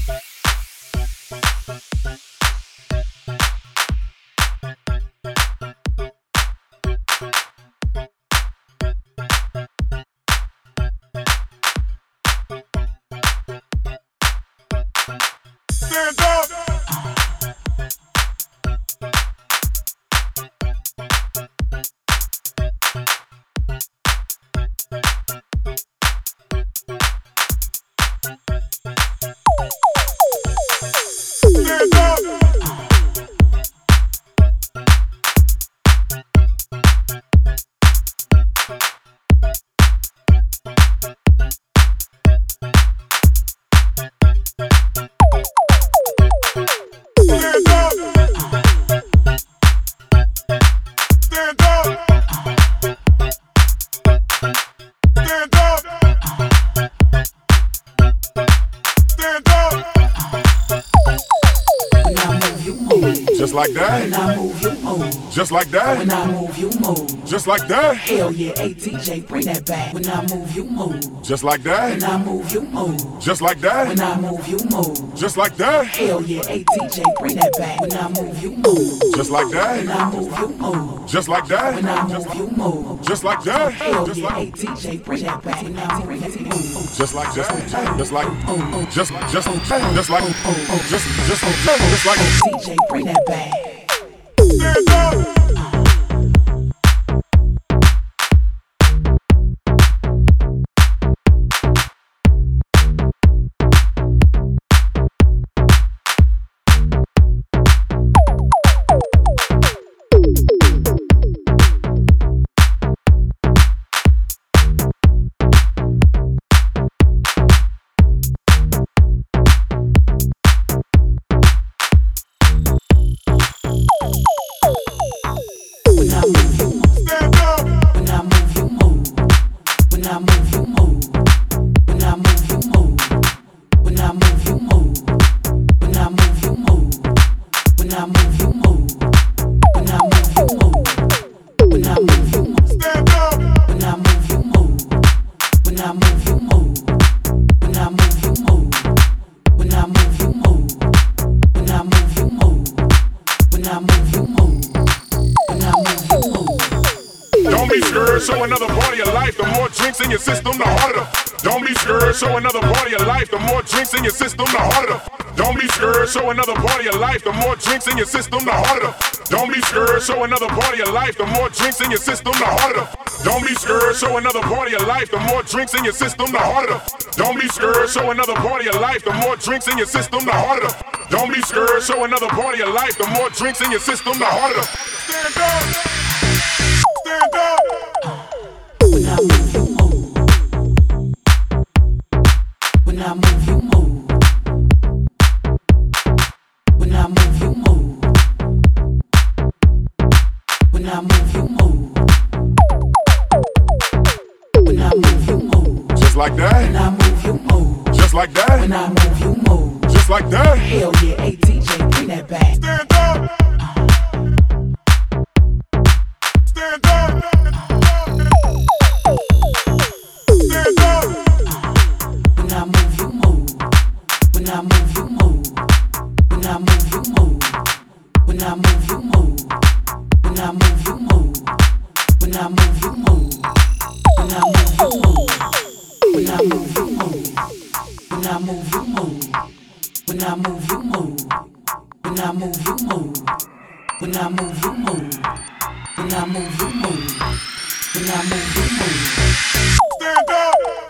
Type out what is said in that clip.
Stand up. Stand up. Just like that. When I move, you move. Just like that. When I move, you move. Just like that. Hell yeah, ATJ, bring that back. When I move, you move. Just like that. When I move, you move. Just like that. When I move, you move. Just like that. Hell yeah, ATJ, bring that back. When I move, you move. Just like that. When I move, you move. Just like that. When I move, you move. Just like that. Hell Just yeah, like ATJ, bring that back. When I bring that move. just like just like just like just like just like ATJ, bring that back. stand up. Show another part of your life, the more drinks in your system, the harder. Don't be scared, show another part of your life, the more drinks in your system, the harder. Don't be scared, show another part of your life, the more drinks in your system, the harder. Don't be scared, show another part of your life, the more drinks in your system, the harder. Don't be scared, show another part of your life, the more drinks in your system, the harder. Don't be scared, show another part of your life, the more drinks in your system, the harder. Don't be scared, show another part of your life, the more drinks in your system, the harder. Stand up. Stand up. When I move, you move. When I move, you move. When I move, you move. When I move, you move. When I move, you move. Just like that. When I move, you move. Just like that. When I move, you move. Just like that. Hell yeah, ATJ, bring that back. Stand up. Stand up. Stand up. When I move, you move. When I move, you move. When I move, you move. When I move, you move. When I move, you move. When I move, you move. When I move, you move. When I move, you move. When I move, you move. When I move, you move. When I move, you move. When I move, you move. When I move, you move. When I move, you move. Stand up.